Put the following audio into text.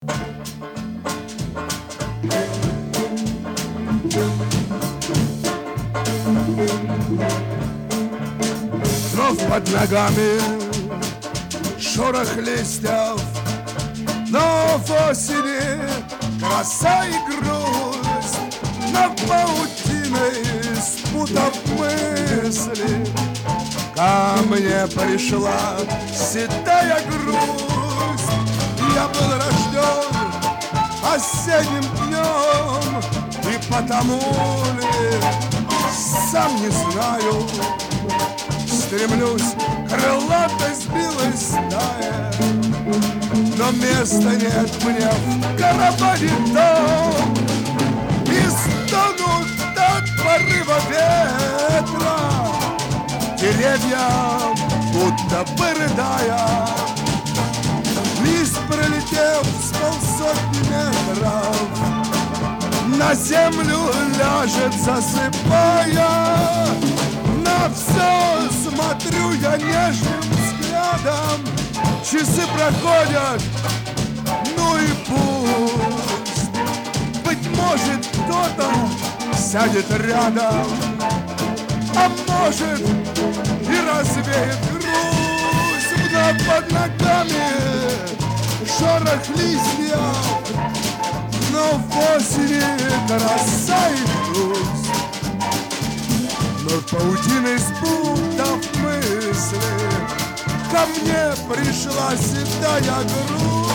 Вновь под ногами шорох листьев, но в осени краса и грусть, на паутиной спутав мысли. Ко мне пришла седая грусть. Я был рожден осенним днем, и потому ли, сам не знаю, стремлюсь к крылатой белой стае, но места нет мне в караване том, и стонут от порыва ветра деревья, будто бы рыдая. Лист, пролетев с полсотни метров, на землю ляжет, засыпая. На все смотрю я нежным взглядом. Часы проходят, ну и пусть. Быть может, кто-то сядет рядом, а может и развеет грусть. Но под ногами шорох листьев, но в осени краса и грусть. Но паутиной спутав мысли, ко мне пришла седая грусть.